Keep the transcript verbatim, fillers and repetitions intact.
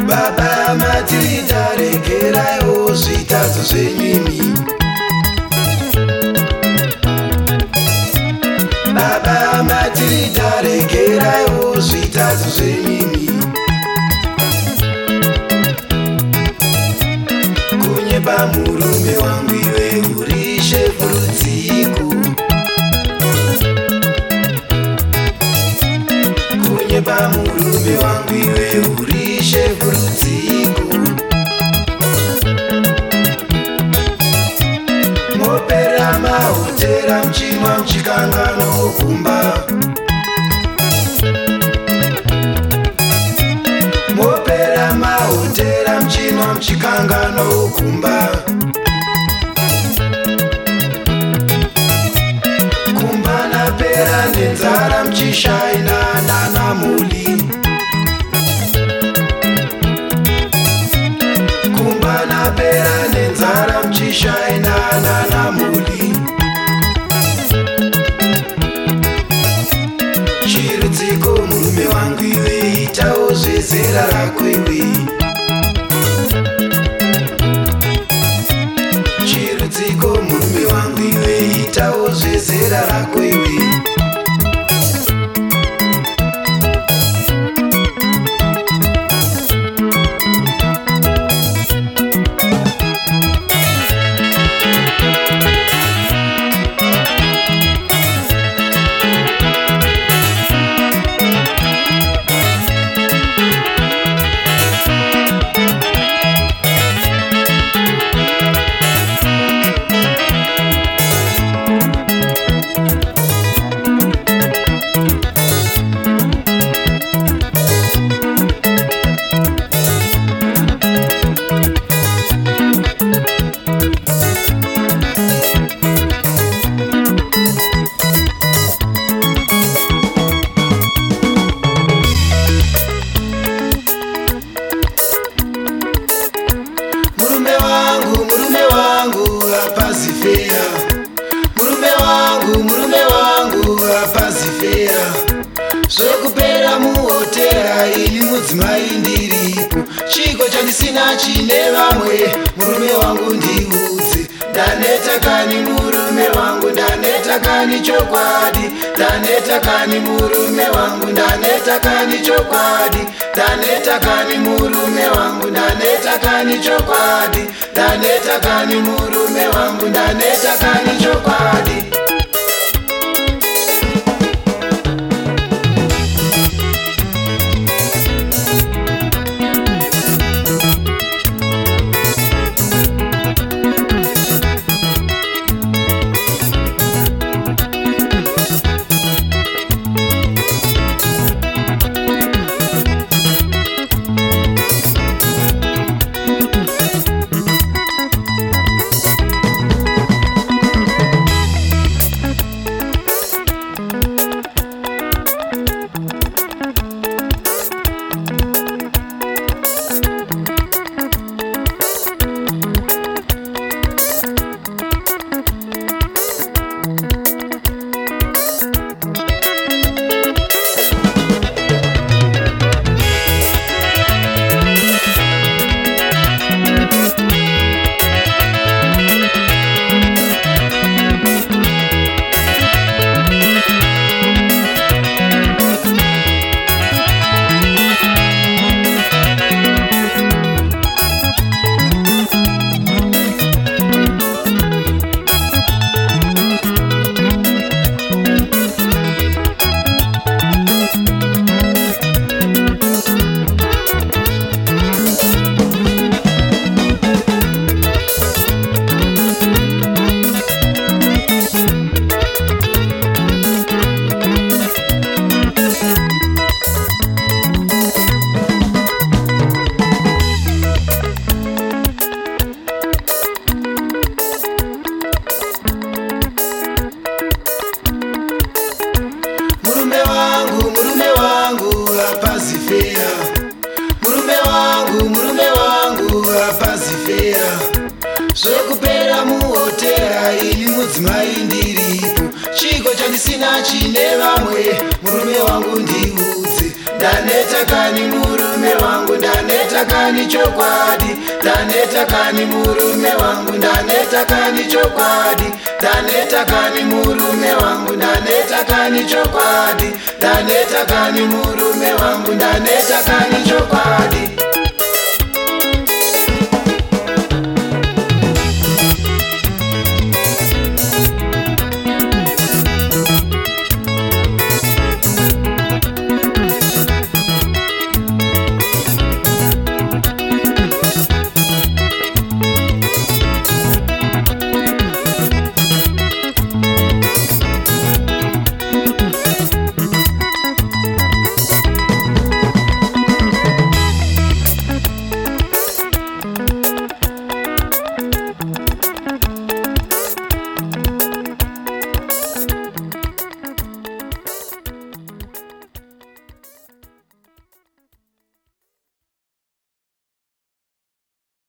Baba Matilda regeraiwo zvitadzo zvenyimi. Baba Matilda regeraiwo zvitadzo zvenyimi. Kunyeba murume wangu iwe uri shefu rudziku. Kunyeba murume wangu iwe uri shefu rudziku. Mopera mahotera mchinwa mchikangano kumba. Mopera mahotera mchinwa mchikangano kumba. Kumba napera nenzara mchishaina nana muli. Kumba napera nenzara mchishaina nana muli. Chirudziko murume wangu iwe itawo zvezera rako iwe. Chirudziko murume wangu iwe itawo zvezera rako iwe. Murume wangu, murume wangu hapazi fea. Murume wangu, murume wangu hapazi fea. Zvekupera muhotera ini mudzimai ndiripo. Chiko chandisina chine vamwe, murume wangu ndiudze. Ndaneta kani murume wangu, ndaneta kani chokwadi. Ndaneta kani murume wangu, ndaneta kani chokwadi. Ndaneta kani murume wangu, ndaneta kani chokwadi. Ndaneta kani murume wangu, ndaneta kani chokwadi. Zvekupera muhotera ini mudzimai ndiripo. Chiko chandisina chine vamwe, murume wangu ndiudze. Ndaneta kani murume wangu, ndaneta ndaneta kani chokwadi, ndaneta kani murume wangu, ndaneta kani chokwadi, ndaneta kani murume wangu, ndaneta kani chokwadi, ndaneta kani murume wangu, ndaneta kani chokwadi.